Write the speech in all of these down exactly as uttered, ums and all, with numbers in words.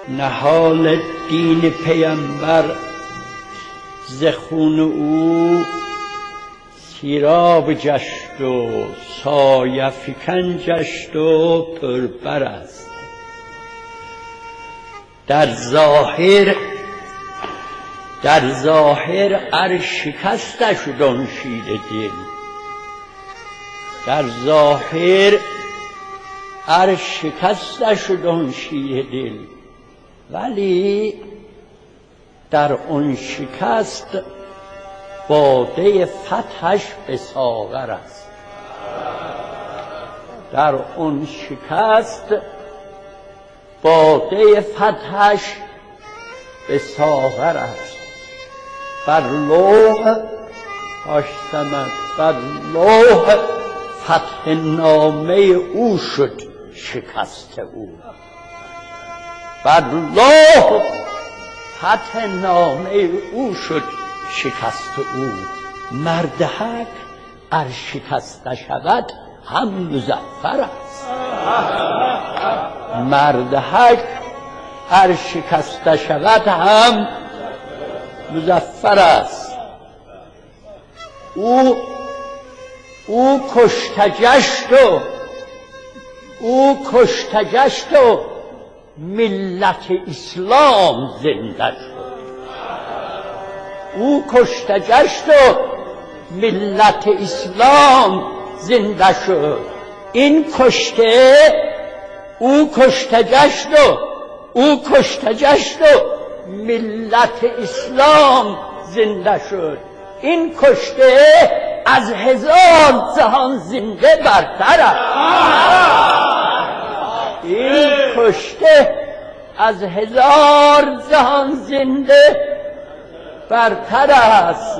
نهال دین پیامبر ز خون او سیراب جشت و سایه فکن جشت و پربر است. در ظاهر در ظاهر ار شکسته شد آن شیر دل، در ظاهر ار شکسته شد آن شیر دل، ولی در آن شکست باده فتحش به ساغر است. در آن شکست باده فتحش به ساغر است. بر لوح هاشتمد بر لوح فتح نامه او شد شکست او. بر لوح فتح نامه او شد شکست او. مرد حق ار شکسته شود هم مظفر است. مرد حق ار شکسته شود هم مظفر است. او او کشته گشت و او کشته گشت و ملت اسلام زنده شد. او کشته گشت و ملت اسلام زنده شد. این کشته او کشته گشت و او کشته گشت و ملت اسلام زنده شد. این کشته از هزار جهان زنده برتر است. این کشته از هزار جهان زنده برتر است.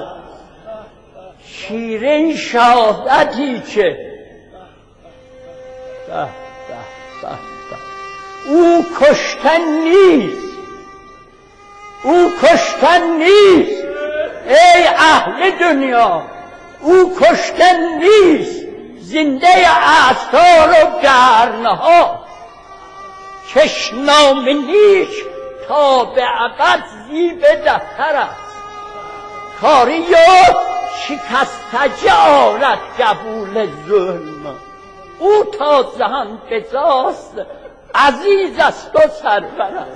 شیرین شهادتی که به به به به او کشتن نیست، او کشتن نیست ای اهل دنیا، او کشتن نیست، زنده آثار و گرنها. چشنام نیک تا به ابد زیب دفتر است. کاری و شکست جارت قبول ظلم. او تا جهان بجاست عزیز است و سرور است.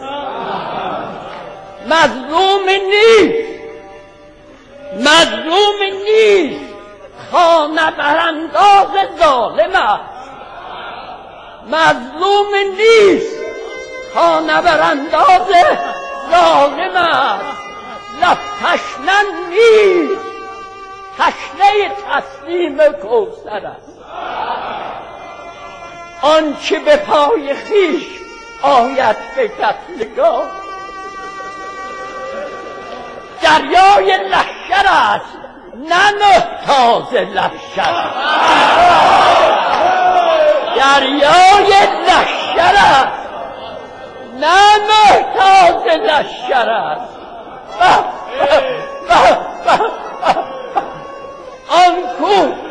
مظلوم نیست، مظلوم نیست، خانه برانداز ظالم است. مظلوم نیست، خانه برانداز ظالم است. لب تشنه نیست، تشنه تسلیم کوثر است. آنچه به پای خویش آید به قتلگاه دریای لشکر است، نه محتاج لشکر. دریای لشکر است، نه محتاج لشکر است. آن کو